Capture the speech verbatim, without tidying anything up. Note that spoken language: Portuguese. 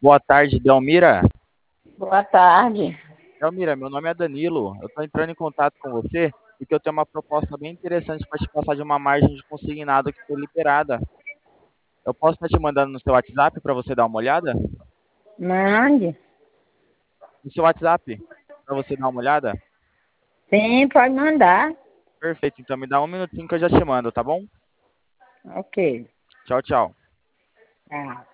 Boa tarde, Delmira. Boa tarde. Delmira, meu nome é Danilo. Eu estou entrando em contato com você porque eu tenho uma proposta bem interessante para te passar de uma margem de consignado que foi liberada. Eu posso estar te mandando no seu WhatsApp para você dar uma olhada? Mande. No seu WhatsApp, para você dar uma olhada? Sim, pode mandar. Perfeito, então me dá um minutinho que eu já te mando, tá bom? Ok. Tchau, tchau. Tá.